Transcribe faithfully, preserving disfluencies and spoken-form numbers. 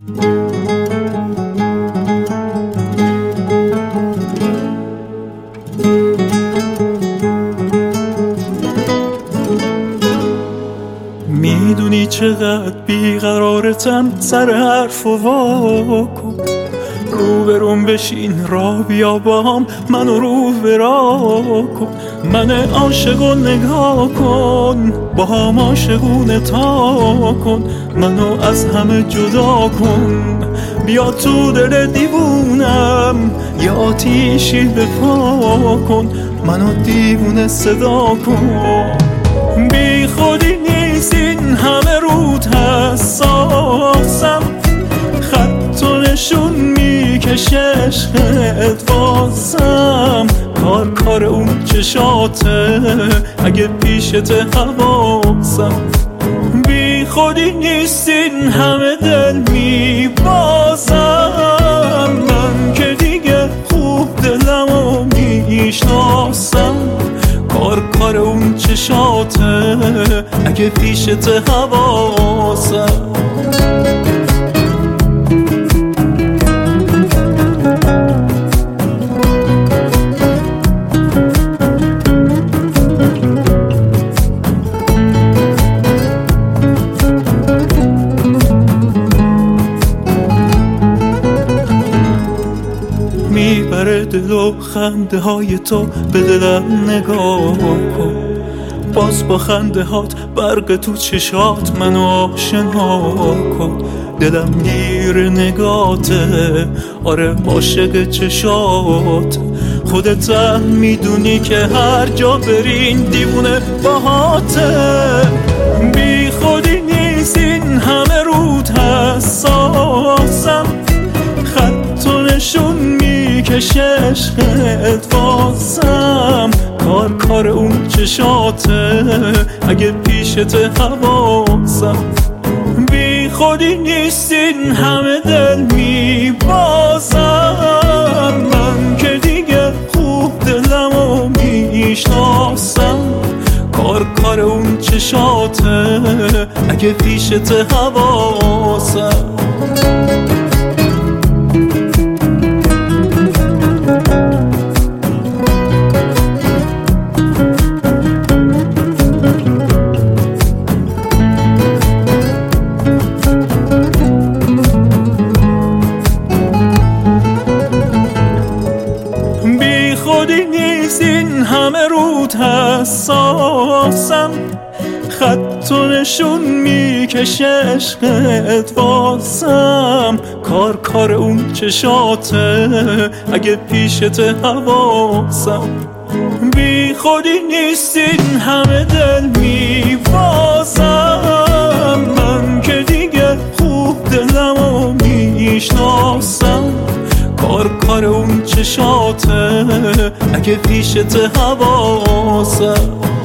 میدونی چقدر بیقرارتم، سر حرف و واکن رو بروم بشین را بیا با هم منو رو برا کن. من عاشق و نگاه کن، با هم عاشقونه تا کن، منو از همه جدا کن. بیا تو دل دیوونم یا آتیشی بپا کن، منو دیوونه صدا کن. بی خودی نیست این همه رود حساسم، خط و نشون میکشه عشقت واسم. کار کار اون چشاته اگه پیشت حواسم. بی خودی نیست این همه دل میبازم، من که دیگه خوب دلمو میشناسم. کار کار اون چشاته اگه پیشت حواسم. میبره دل و خنده های تو به دلم نگاه کن. باز با خنده هات برق تو چشات منو آشنا کن. دلم گیر نگاته، آره عاشق چشات. خودت هم میدونی که هر جا برین دیوونه باهاته. بی خودی نیست این همه رود حساسم، خط و نشون میکشه عشقت واسم. کار کار اون چشاته اگه پیشت حواسم. بی خودی نیست این همه دل میبازم، من که دیگه خوب دلمو میشناسم. کار کار اون چشاته اگه پیشت حواسم. بی خودی نیست این همه رود حساسم، خط و نشون میکشه عشقت واسم. کار کار اون چشاته اگه پیشت حواسم. بی خودی نیست این همه دل میبازم، من که دیگه خوب دلمو میشناسم. کار کار اون چشاته اگه پیشت حواسم.